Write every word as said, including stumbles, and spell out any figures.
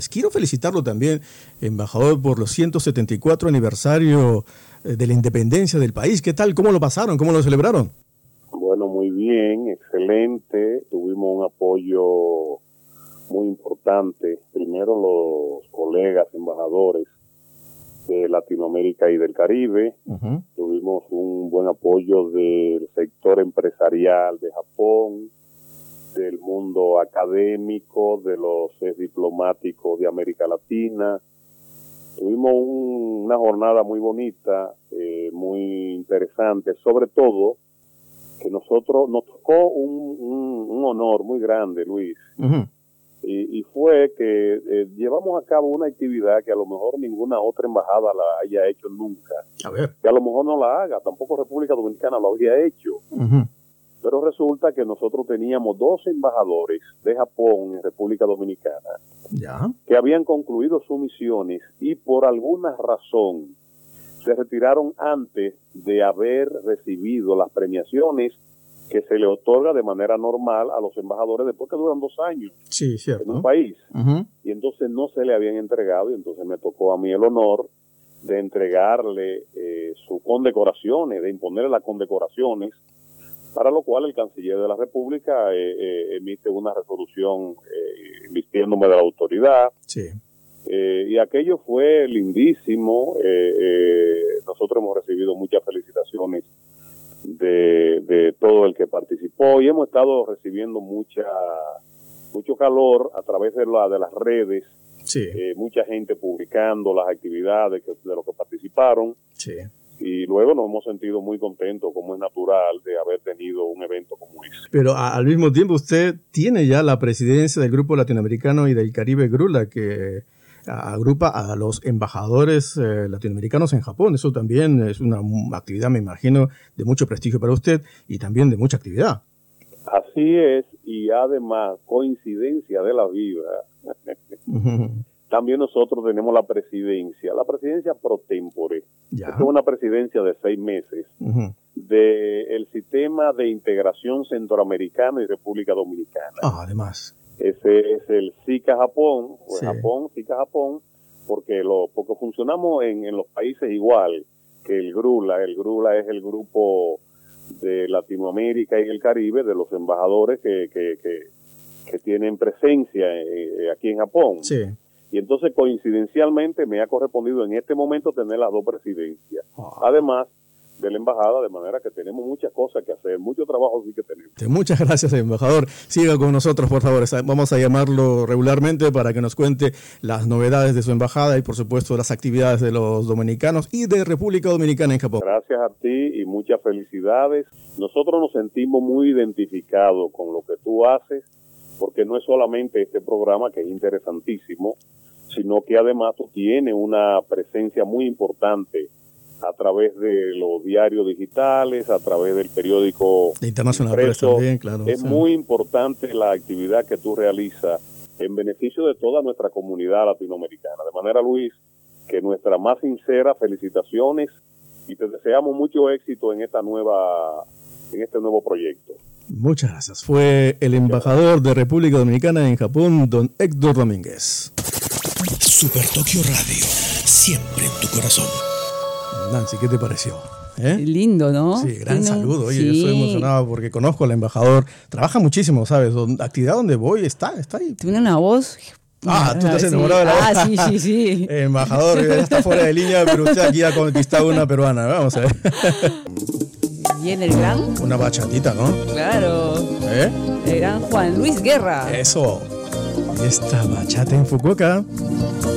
Quiero felicitarlo también, embajador, por los ciento setenta y cuatro aniversario de la independencia del país. ¿Qué tal? ¿Cómo lo pasaron? ¿Cómo lo celebraron? Bueno, muy bien, excelente. Tuvimos un apoyo muy importante. Primero los colegas embajadores de Latinoamérica y del Caribe. Uh-huh. Tuvimos un buen apoyo del sector empresarial de Japón, del mundo académico, de los eh, diplomáticos de América Latina. Tuvimos un, una jornada muy bonita, eh, muy interesante, sobre todo que nosotros nos tocó un, un, un honor muy grande, Luis. Uh-huh. Y, y fue que eh, llevamos a cabo una actividad que a lo mejor ninguna otra embajada la haya hecho nunca. A ver. Que a lo mejor no la haga, tampoco República Dominicana lo había hecho. Uh-huh. Pero resulta que nosotros teníamos dos embajadores de Japón en República Dominicana ¿Ya? que habían concluido sus misiones y por alguna razón se retiraron antes de haber recibido las premiaciones que se le otorga de manera normal a los embajadores después que duran dos años sí, cierto. en un país. Uh-huh. Y entonces no se le habían entregado y entonces me tocó a mí el honor de entregarle eh, sus condecoraciones, de imponerle las condecoraciones, para lo cual el canciller de la República eh, eh, emite una resolución eh, vistiéndome de la autoridad. Sí. Eh, y aquello fue lindísimo. Eh, eh, nosotros hemos recibido muchas felicitaciones de, de todo el que participó y hemos estado recibiendo mucha mucho calor a través de, la, de las redes. Sí. Eh, mucha gente publicando las actividades que, de los que participaron. Sí. Y luego nos hemos sentido muy contentos, como es natural, de haber tenido un evento como ese. Pero a, al mismo tiempo usted tiene ya la presidencia del Grupo Latinoamericano y del Caribe GRULA, que agrupa a los embajadores eh, latinoamericanos en Japón. Eso también es una actividad, me imagino, de mucho prestigio para usted y también de mucha actividad. Así es, y además, coincidencia de la vida, uh-huh. también nosotros tenemos la presidencia, la presidencia pro tempore. Es una presidencia de seis meses uh-huh. del sistema de integración centroamericana y República Dominicana. Ah, además. Ese es el SICA Japón, pues sí. Japón, SICA Japón, porque lo porque funcionamos en, en los países igual que el GRULA. El GRULA es el grupo de Latinoamérica y el Caribe de los embajadores que, que, que, que tienen presencia eh, aquí en Japón. Sí. Y entonces, coincidencialmente, me ha correspondido en este momento tener las dos presidencias. Oh. Además de la embajada, de manera que tenemos muchas cosas que hacer, mucho trabajo sí que tenemos. Muchas gracias, embajador. Siga con nosotros, por favor. Vamos a llamarlo regularmente para que nos cuente las novedades de su embajada y, por supuesto, las actividades de los dominicanos y de República Dominicana en Japón. Gracias a ti y muchas felicidades. Nosotros nos sentimos muy identificados con lo que tú haces, porque no es solamente este programa, que es interesantísimo, sino que además tú tienes una presencia muy importante a través de los diarios digitales, a través del periódico de International Press también, claro. Es sí. muy importante la actividad que tú realizas en beneficio de toda nuestra comunidad latinoamericana. De manera, Luis, que nuestra más sincera felicitaciones y te deseamos mucho éxito en esta nueva, en este nuevo proyecto. Muchas gracias. Fue el embajador de República Dominicana en Japón, don Héctor Domínguez. Super Tokio Radio, siempre en tu corazón. Nancy, ¿qué te pareció? ¿Eh? Lindo, ¿no? Sí, gran Lindo. saludo. Oye, Sí. yo estoy emocionado porque conozco al embajador. Trabaja muchísimo, ¿sabes? Donde, actividad donde voy está, está ahí. Tiene una voz... Ah, tú estás sí. enamorado de la voz. Ah, sí, sí, sí. El embajador ya está fuera de línea, pero usted aquí ha conquistado una peruana. Vamos a ver. ¿Y en el gran? Una bachatita, ¿no? Claro. ¿Eh? El gran Juan Luis Guerra. Eso. Esta bachata en Fukuoka.